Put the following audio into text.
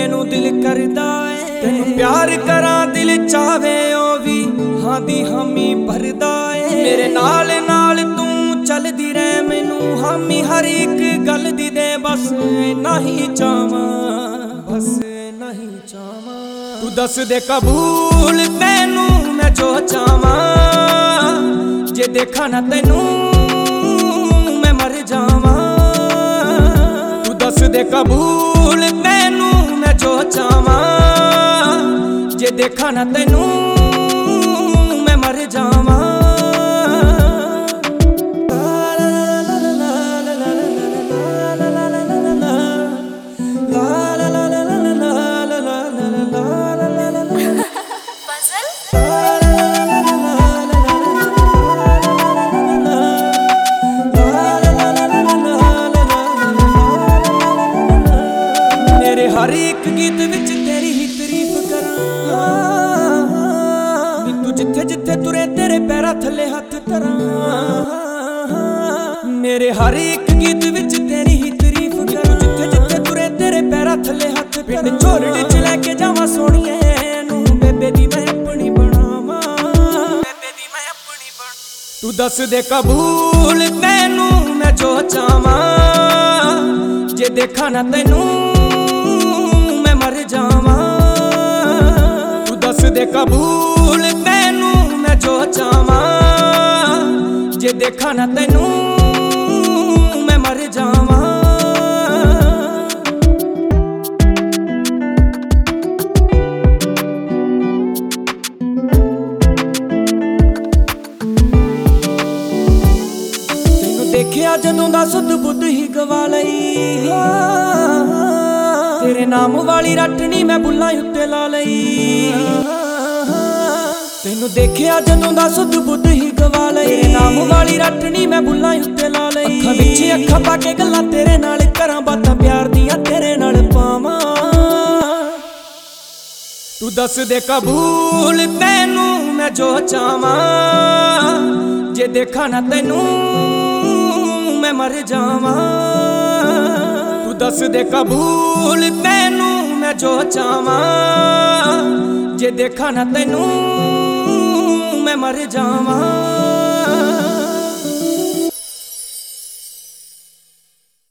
मैनू दिल करदा है तेनू प्यार करा दिल चावे ओ भी हां दी हामी भरदा है मेरे नाल नाल तू चलदी रह मैनू हामी हर एक गल दी दे बस इन्ना ही चाहवां बस इन्ना ही चाहवां तू दस दे कबूल तैनू मैं जो चाहवां जे देखा ना तैनू मैं मर जावां तू दस दे कबूल तैनू मैं जो चाहवां जे देखा ना तैनू मैं मर जावां हर एक गीत विच तेरी ही तारीफ करां तू जिथे जिथे तुरे तेरे पैरां थले हथ धरां मेरे हर एक गीत विच तेरी ही तारीफ करां जिथे जिथे तुरे तेरे पैरां थले हथ पिंड झोरड़े च लैके जावां सोहणिए नू बेबे दी मैं अपनी बनावां बेबे दी मैं अपनी बना तू दस दे कबूल तैनू मैं जो चाहवां जे देखा ना तैनू मर जावां तू दस दे कबूल तैनू मैं जो चाहवां जे देखा ना तैनू मैं मर जावां तैनू देखिया जदों दा सुध बुध ही गवा लई तेरे नाम वाली रटनी मैं बुल्लां उत्ते ला लई तैनू देखिया जदों दा सुध बुध ही गवा लई तेरे नाम वाली रटनी मैं बुल्लां उत्ते ला लई अखां विच अखां पा के गल्लां तेरे नाल करां बातां प्यार दियां तेरे नाल पावां तू दस दे कबूल तैनू मैं जो चाहवां जे देखा ना तैनू मैं मर जावां दस दे कबूल तैनू मैं जो चाहवां जे देखा ना तैनू मैं मर जावां।